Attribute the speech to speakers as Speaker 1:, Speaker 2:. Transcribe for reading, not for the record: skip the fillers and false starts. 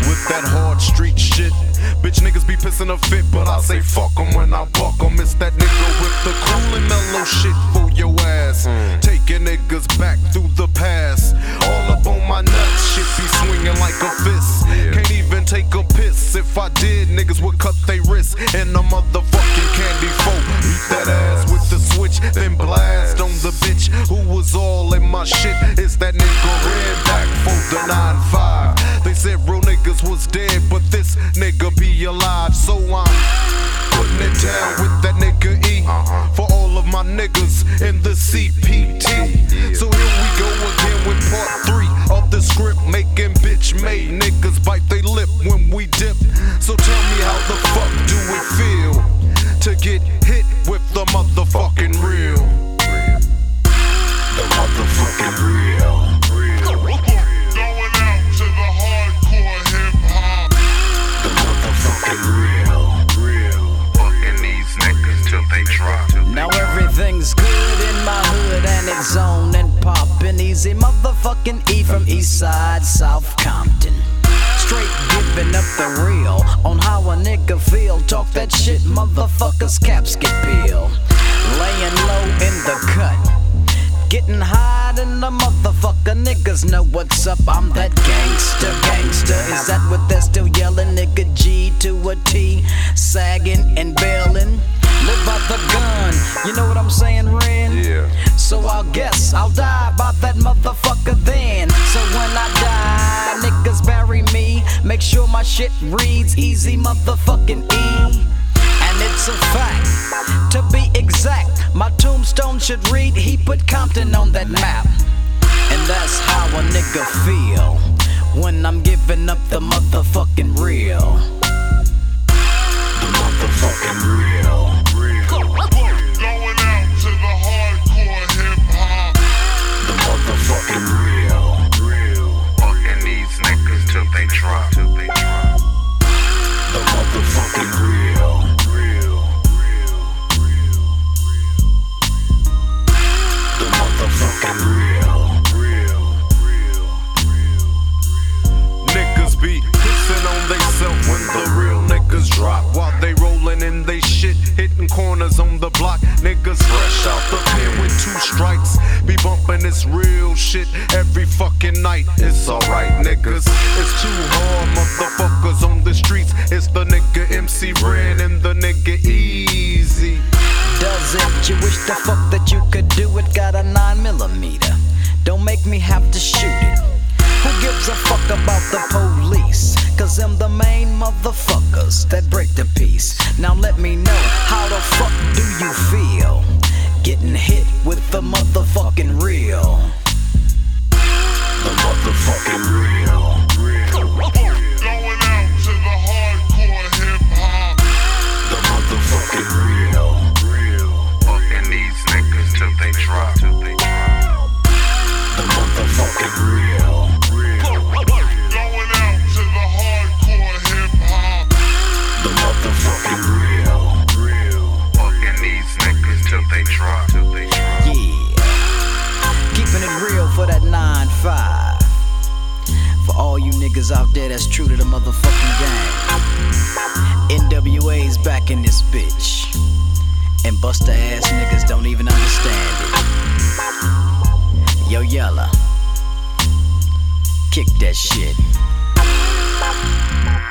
Speaker 1: with that hard street shit. Bitch niggas be pissing a fit, but I say fuck 'em when I buck 'em. It's that nigga with the cool and mellow shit for your ass. Taking niggas back through the past. All up on my nuts, shit be swinging like a fist. Can't even take a piss. If I did, niggas would cut they wrists in a motherfucking candy folk. Beat that ass with the switch, then blast on the bitch who was all in my shit. It's that nigga red back for the 9-5. They said real niggas was dead, but this nigga be alive. So I'm putting it down with that nigga E for all of my niggas in the CPT. So here we go again with part 3 of the script, making bitch made niggas bite they lip when we dip. So tell me how the fuck do it feel to get hit with the motherfucking real? The motherfucking real.
Speaker 2: Going out to the hardcore hip hop.
Speaker 1: The motherfucking real.
Speaker 3: Fucking these niggas till they drop.
Speaker 4: Now everything's good in my hood and it's on and poppin'. Easy motherfucking E from Eastside, South Compton. Straight giving up the real on how a nigga feel. Talk that shit, motherfuckers, caps get peeled. Laying low in the cut, getting high in the motherfucker. Niggas know what's up, I'm that gangster. Is that what they're still yelling? Nigga G to a T, sagging and bailing. Live by the gun, you know what I'm saying, Ren?
Speaker 1: Yeah.
Speaker 4: So I guess I'll die by that motherfucker then. So when I die, niggas bury me. Make sure my shit reads easy motherfucking E. And it's a fact, to be exact, my tombstone should read he put Compton on that map. And that's how a nigga feel when I'm giving up the motherfucking real.
Speaker 1: The motherfucking real.
Speaker 2: Going out to the hardcore hip hop.
Speaker 1: The motherfucking real.
Speaker 3: Fucking these niggas till they drop.
Speaker 1: The motherfucking real. The motherfucking real. Niggas be pissing on theyself when the real niggas drop. While they rolling in they shit, hitting corners on the block. Niggas fresh out the pen with 2 strikes. Be bumping this real shit every fucking night. It's alright, niggas. It's too hard, motherfuckers on the streets. It's the nigga MC Ren and the nigga Easy.
Speaker 4: Does it? You wish the fuck that you could do it? Got a 9mm. Don't make me have to shoot it. Who gives a fuck about the police? Cause I'm the main motherfuckers that break the peace. Now let me know, how the fuck do you feel getting hit with the motherfucking real?
Speaker 1: The motherfucking real.
Speaker 2: Going out to the hardcore hip hop.
Speaker 1: The motherfucking real.
Speaker 3: Fucking these niggas till they drop.
Speaker 1: The motherfucking real.
Speaker 2: Going out to the hardcore hip hop.
Speaker 1: The motherfucking real.
Speaker 3: Fucking these niggas till they drop.
Speaker 4: Yeah, keeping it real for that 9-5. For all you niggas out there that's true to the motherfucking game. NWA's back in this bitch. And buster ass niggas don't even understand it. Yo, Yella, kick that shit.